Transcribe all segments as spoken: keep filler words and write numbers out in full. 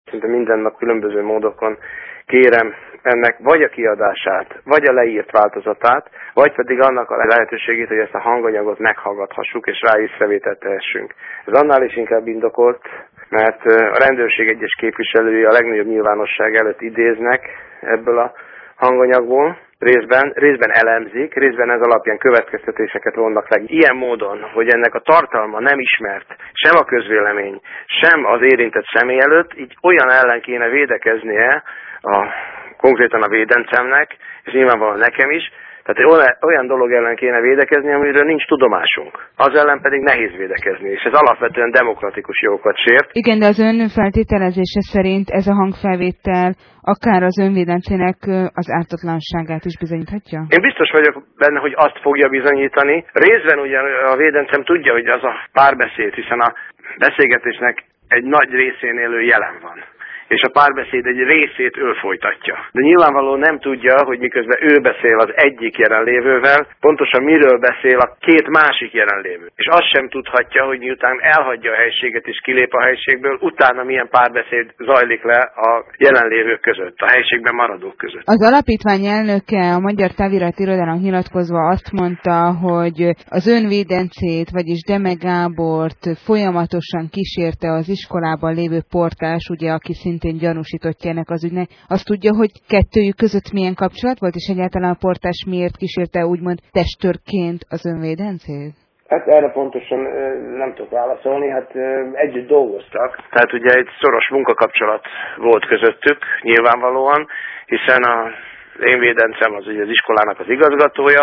Szinte minden nap különböző módokon kérem ennek vagy a kiadását, vagy a leírt változatát, vagy pedig annak a lehetőségét, hogy ezt a hanganyagot meghallgathassuk, és rá észrevételt tehessünk. Ez annál is inkább indokolt, mert a rendőrség egyes képviselői a legnagyobb nyilvánosság előtt idéznek ebből a hanganyagból, részben, részben elemzik, részben ez alapján következtetéseket vonnak le. Ilyen módon, hogy ennek a tartalma nem ismert sem a közvélemény, sem az érintett személy előtt, így olyan ellen kéne védekeznie a, konkrétan a védencemnek, és nyilvánvalóan nekem is, tehát olyan dolog ellen kéne védekezni, amiről nincs tudomásunk. Az ellen pedig nehéz védekezni, és ez alapvetően demokratikus jogokat sért. Igen, de az ön feltételezése szerint ez a hangfelvétel akár az önvédencének az ártatlanságát is bizonyíthatja? Én biztos vagyok benne, hogy azt fogja bizonyítani. Részben ugye a védencem tudja, hogy az a párbeszéd, hiszen a beszélgetésnek egy nagy részén élő jelen van, és a párbeszéd egy részét ő folytatja. De nyilvánvalóan nem tudja, hogy miközben ő beszél az egyik jelenlévővel, pontosan miről beszél a két másik jelenlévő. És azt sem tudhatja, hogy miután elhagyja a helységet és kilép a helységből, utána milyen párbeszéd zajlik le a jelenlévők között, a helységben maradók között. Az alapítvány elnöke a Magyar Távirati Irodának nyilatkozva azt mondta, hogy az önvédencét, vagyis Deme Gábort folyamatosan kísérte az iskolában lévő portás, ugye, aki szintén gyanúsítottja ennek az ügynek. Azt tudja, hogy kettőjük között milyen kapcsolat volt, és egyáltalán a portás miért kísérte úgymond testőrként az önvédencét? Hát erre pontosan nem tudok válaszolni, hát együtt dolgoztak. Tehát ugye egy szoros munkakapcsolat volt közöttük, nyilvánvalóan, hiszen a én védencem az ugye az iskolának az igazgatója,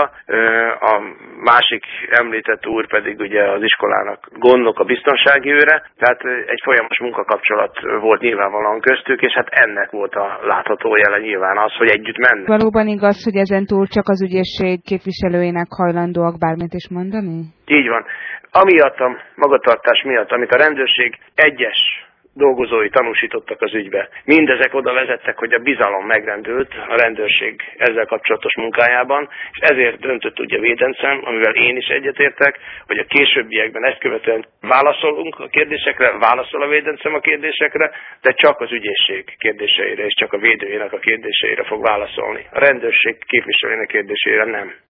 a másik említett úr pedig ugye az iskolának gondnok a biztonsági őre, tehát egy folyamatos munkakapcsolat volt nyilvánvalóan köztük, és hát ennek volt a látható jele nyilván az, hogy együtt mennek. Valóban igaz, hogy ezen túl csak az ügyészség képviselőinek hajlandóak bármit is mondani? Így van. Amiatt a magatartás miatt, amit a rendőrség egyes dolgozói tanúsítottak az ügybe. Mindezek oda vezettek, hogy a bizalom megrendült a rendőrség ezzel kapcsolatos munkájában, és ezért döntött ugye védencem, amivel én is egyetértek, hogy a későbbiekben ezt követően válaszolunk a kérdésekre, válaszol a védencem a kérdésekre, de csak az ügyészség kérdéseire és csak a védőjének a kérdéseire fog válaszolni. A rendőrség képviselőjének kérdésére nem.